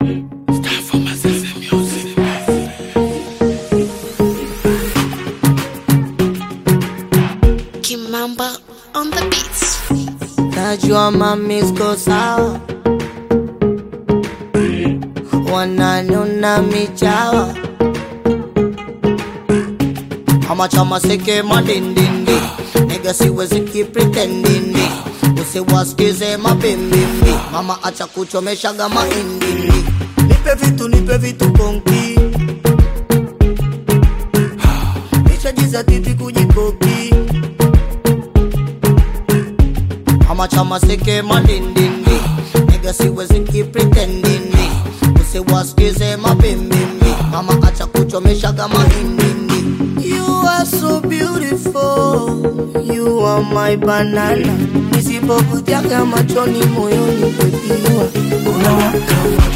Kimamba on the beats. Najua mamisko sawa, wananiona michawa, ama chama seke madindindi, nigga siwezi keep pretending. Usiwasikize mabimbimbi, mama acha kuchomeshaga mahindindi. Nipe vitu konki, nishajiza titi kujikoki, ama chama seke madindindi, nigga siwezi keep pretending. Usiwasikize mabimbimbi, mama acha kuchomeshaga mahindindi. You are so beautiful, you are my banana. Nisipokutiaga machoni moyoni kwepiwa unawaka.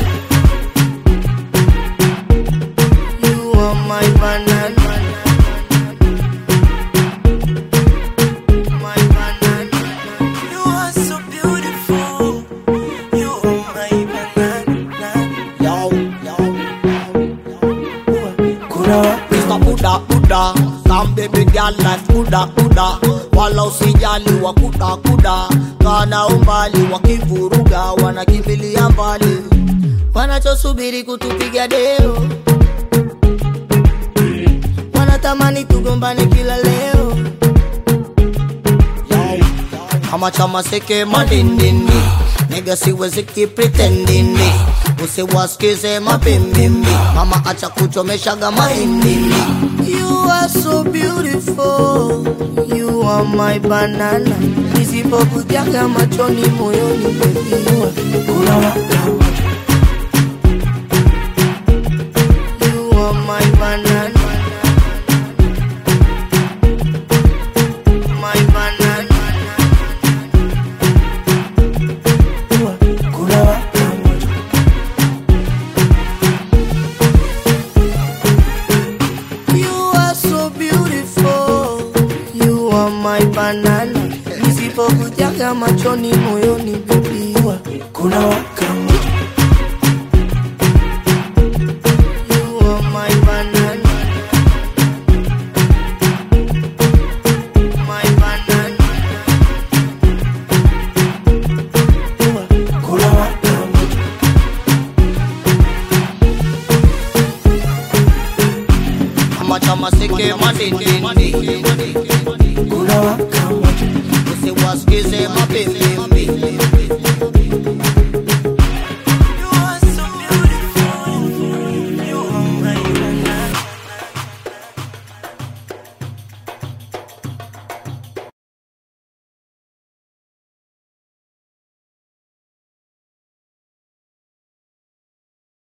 You are my banana, my banana. You are so beautiful, you are my banana. Yo, Mr. Buddha, some baby girl life kuda. Wala usijali wa kuda. Kana umbali wakivuruga, wanakimbilia mbali, wanachosubiri kutupiga deo, wanatamani tugombane kila leo. Ama chama seke madindindi, nigga siwezi keep pretending. Usiwasikize mabimbimbi, mama acha kuchomeshaga mahindindi. You are so beautiful, you are my banana. Nisipokutiaga machoni moyoni kwepiwa unawaka. You are my banana, my banana. My banana, nisipokutiaga machoni moyoni bebiwa kuna waka. You are my banana, my banana. Kuna waka. Ama chama seke madindindi, usiwasikize mabimbimbi.